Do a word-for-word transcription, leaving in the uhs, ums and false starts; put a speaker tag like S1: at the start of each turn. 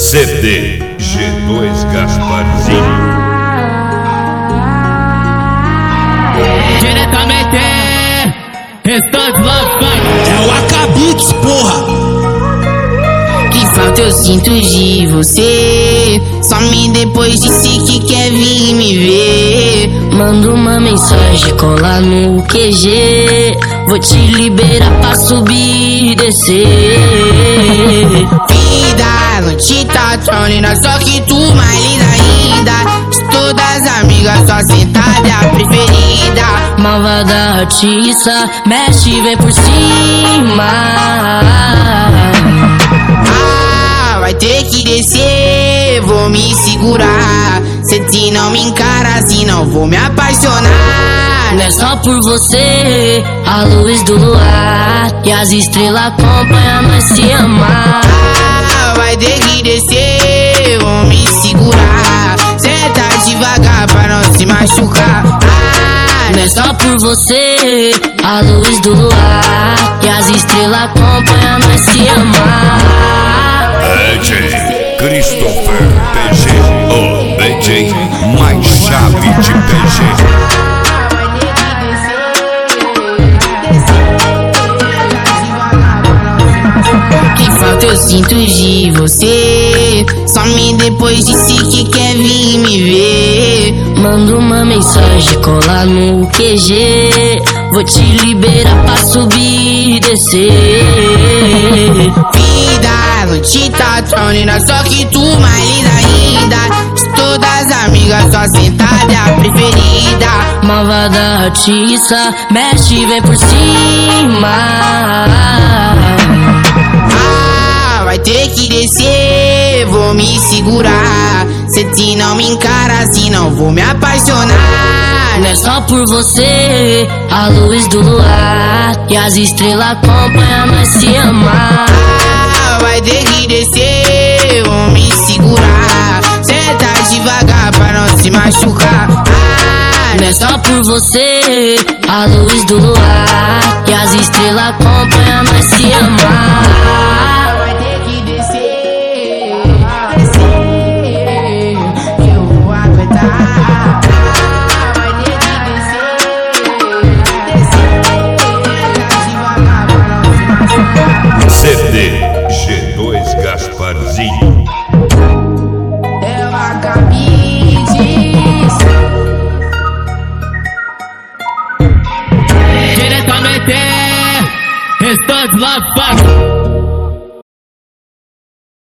S1: C D G dois Gasparzinho.
S2: Diretamente Restante Love Funk.
S3: É o Acabits, porra.
S4: Que falta eu sinto de você. Some depois disse que quer vir me ver. Manda uma mensagem, cola no Q G. Vou te liberar pra subir e descer. Vida, não te tá tão linda, só que tu mais linda ainda. De todas as amigas, só sentada é a preferida. Malvada artista, mexe, vem por cima. Ah, vai ter que descer, vou me segurar. Se te não me encara assim, não vou me apaixonar. Não é só por você, a luz do luar e as estrelas acompanham nós se amar. Ah, vai ter que descer, vou me segurar. Senta devagar pra não se machucar. Ah, não é só por você, a luz do luar e as estrelas acompanham nós se amar.
S1: D J Christopher P G, o D J mais chave de P G.
S4: Que falta eu sinto de você. Some depois disse que quer vir me ver. Manda uma mensagem, cola no Q G. Vou te liberar pra subir e descer. Vida, não te tá tão linda, só que tu mais linda ainda. De todas as amigas, só sentada é a preferida. Malvada artista, mexe, vem por cima. Ah, vai ter que descer, vou me segurar. Se te não me encara assim, não vou me apaixonar. Não é só por você, a luz do luar e as estrelas acompanham nós se amar. Ah, vai ter que descer, vou me segurar. Senta devagar pra não se machucar. Ah, não é só por você, a luz do luar e as estrelas acompanham nós se amar. Vai ter que descer, descer, eu vou aguentar. Vai ter que descer, descer, devagar pra não se machucar.
S1: C D G dois Gasparzinho.
S4: É o Acabits.
S2: Diretamente Restante Love Funk.